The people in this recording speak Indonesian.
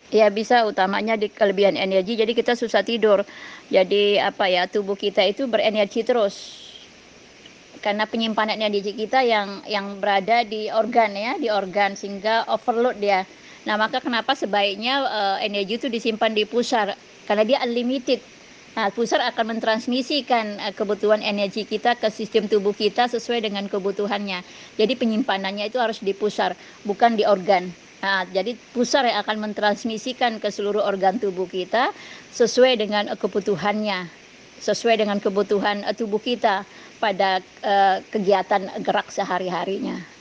Ya bisa, utamanya di kelebihan energi, jadi kita susah tidur. Jadi apa ya, tubuh kita itu berenergi terus. Karena penyimpanan energi kita yang berada di organ ya, di organ sehingga overload dia. Nah, maka kenapa sebaiknya energi itu disimpan di pusar karena dia unlimited. Nah, pusar akan mentransmisikan kebutuhan energi kita ke sistem tubuh kita sesuai dengan kebutuhannya. Jadi penyimpanannya itu harus di pusar, bukan di organ. Nah, jadi pusar yang akan mentransmisikan ke seluruh organ tubuh kita sesuai dengan kebutuhannya, sesuai dengan kebutuhan tubuh kita pada kegiatan gerak sehari-harinya.